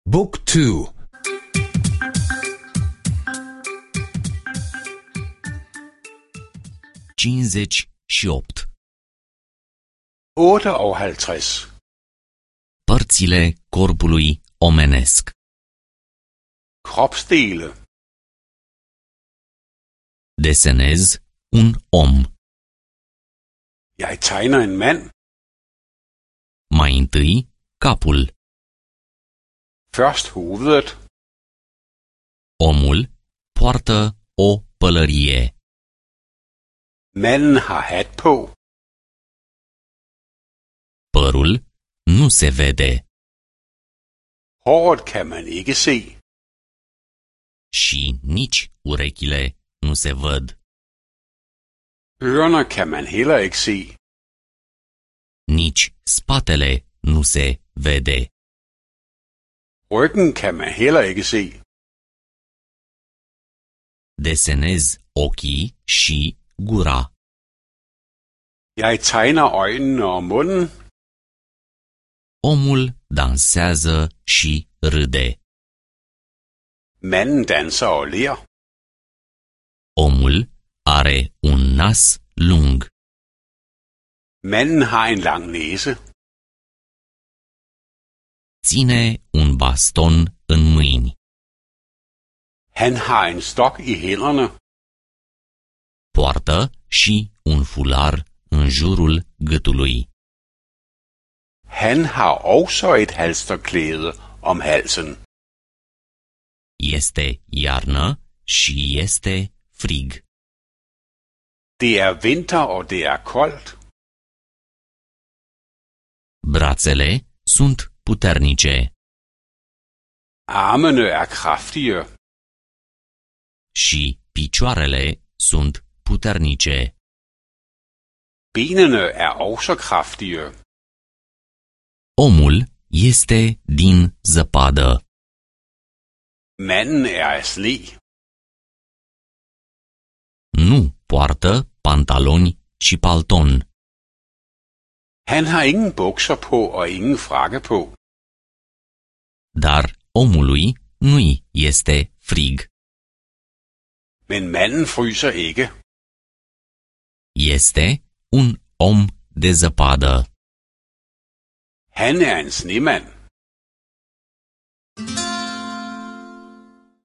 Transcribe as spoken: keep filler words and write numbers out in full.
Book two. cincizeci și opt. otteoghalvtreds. Părțile corpului omenesc. Kropsdele. Desenez un om. Jeg tegner en mand. Mai întâi, capul. Først hovedet. Omul poartă o pălărie. Manden har hat på. Părul nu se vede. Håret kan man ikke se. Și nici urechile nu se văd. Ørerne kan man heller ikke se. Nici spatele nu se vede. Ryggen kan man heller ikke se. Desenez ochii și gura. Jeg tegner øjnene og munden. Omul dansează și râde. Manden danser og ler. Omul are un nas lung. Manden har en lang næse. Ține un baston în mâini. Han har en stok i hænderne. Poartă și un fular în jurul gâtului. Han har også et halsterklæde om halsen. Este iarnă și este frig. Det er vinter og det er koldt. Brațele sunt puternice. Armene er kraftige. Și picioarele sunt puternice. Benene er også kraftige. Omul este din zăpadă. Manden er af sne. Nu poartă pantaloni și palton. Han har ingen bukser på og ingen frakke på. Dar omului nu-i este frig. Men manden fryser ikke. Este un om de zăpadă. Han er en snemand.